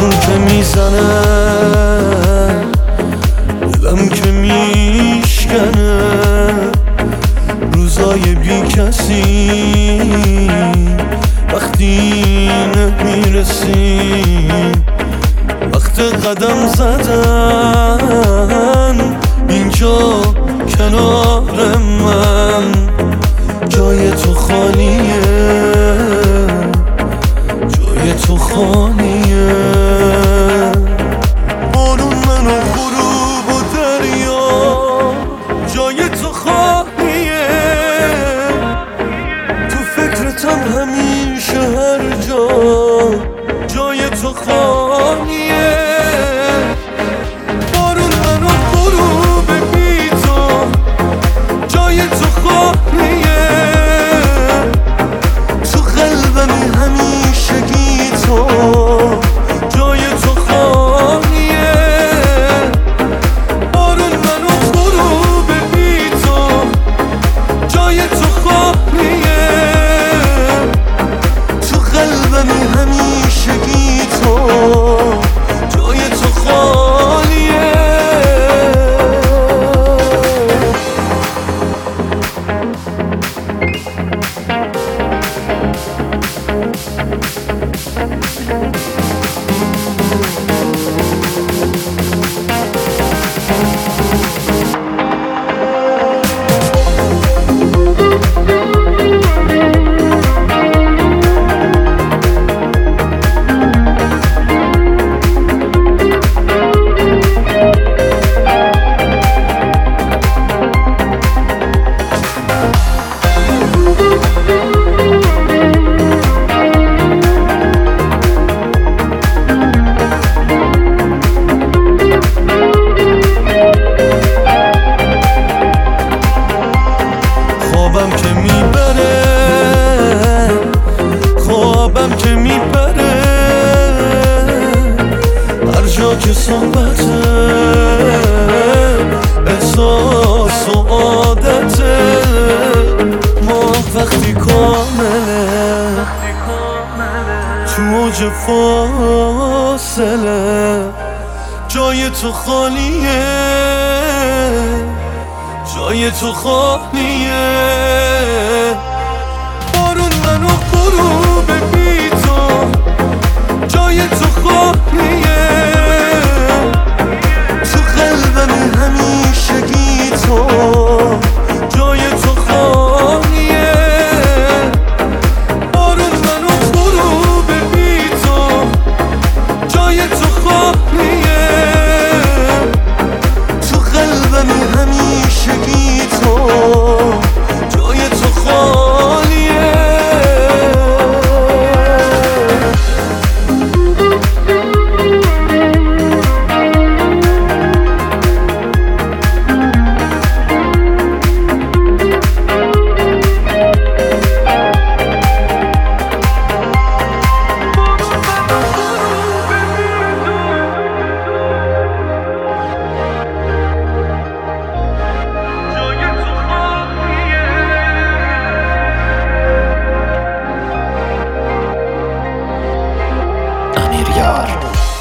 بارون که میزنه دلم که میشکنه، روزای بی کسی وقتی نمیرسیم، وقت قدم زدن اینجا کنار من، جای تو خالیه، جای تو خالیه. بارون من و غروب و دریا، جای تو خالیه، تو فکرتم همیشه هر جا، جای تو خالیه. بارون من و غروب بی تو، جای تو خالیه، تو قلبمی همیشگی تو، جای تو خالیه. بارون من و غروب بی تو، جای تو خالیه، تو قلبمی همیشگی تو، جای تو خالیه. خوابم که میبره، خوابم که میبره، هر جا که صحبته، احساس و عادته، ما وقتی کامله، تو اوج فاصله، جای تو خالیه، جای تو خالیه. بارون من و غروب بی تو، جای تو خالیه، تو قلبمی همیشگی تو، جای تو خالیه. بارون من و غروب بی تو، جای تو خالیه، تو قلبمی همیشگی تو، جای تو خالیه. Amir Yar.